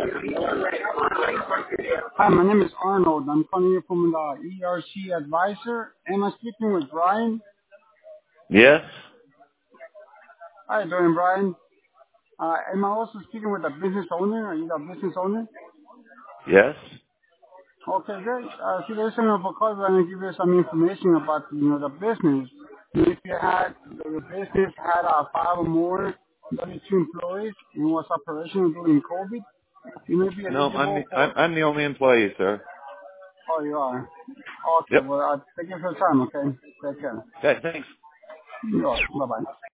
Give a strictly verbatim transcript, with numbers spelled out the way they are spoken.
Hi, my name is Arnold. I'm calling you from the E R C Advisor. Am I speaking with Brian? Yes. How you doing, Brian? Uh, am I also speaking with a business owner? Are you the business owner? Yes. Okay, great. Uh, see, there's some of a call. I'm going to give you some information about, you know, the business. If you had, your business had uh, five or more W two employees and was operational during COVID, you may be No, I'm eligible the I'm, for. I'm the only employee, sir. Oh, you are. Okay, Yep. well, uh, thank you for your time. Okay, take care. Okay. Thanks. Bye bye.